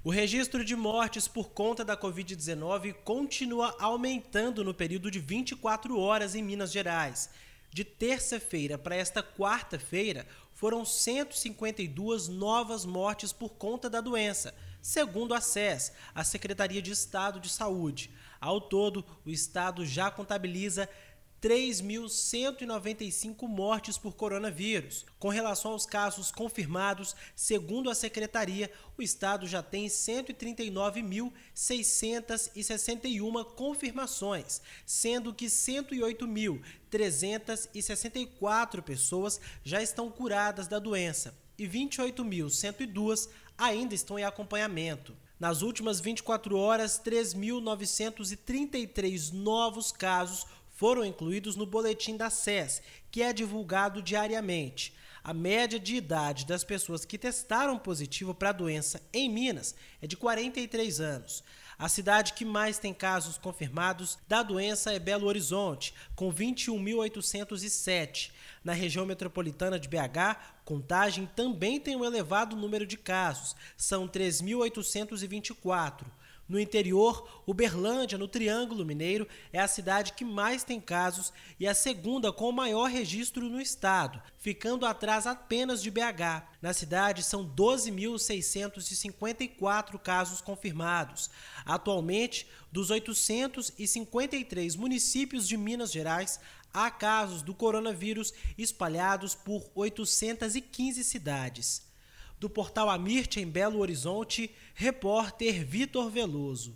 O registro de mortes por conta da Covid-19 continua aumentando no período de 24 horas em Minas Gerais. De terça-feira para esta quarta-feira, foram 152 novas mortes por conta da doença, segundo a SES, a Secretaria de Estado de Saúde. Ao todo, o estado já contabiliza 3.195 mortes por coronavírus. Com relação aos casos confirmados, segundo a Secretaria, o estado já tem 139.661 confirmações, sendo que 108.364 pessoas já estão curadas da doença e 28.102 ainda estão em acompanhamento. Nas últimas 24 horas, 3.933 novos casos foram incluídos no boletim da SES, que é divulgado diariamente. A média de idade das pessoas que testaram positivo para a doença em Minas é de 43 anos. A cidade que mais tem casos confirmados da doença é Belo Horizonte, com 21.807. Na região metropolitana de BH, Contagem também tem um elevado número de casos, são 3.824. No interior, Uberlândia, no Triângulo Mineiro, é a cidade que mais tem casos e a segunda com o maior registro no estado, ficando atrás apenas de BH. Na cidade, são 12.654 casos confirmados. Atualmente, dos 853 municípios de Minas Gerais, há casos do coronavírus espalhados por 815 cidades. Do portal Amirte, em Belo Horizonte, repórter Vitor Veloso.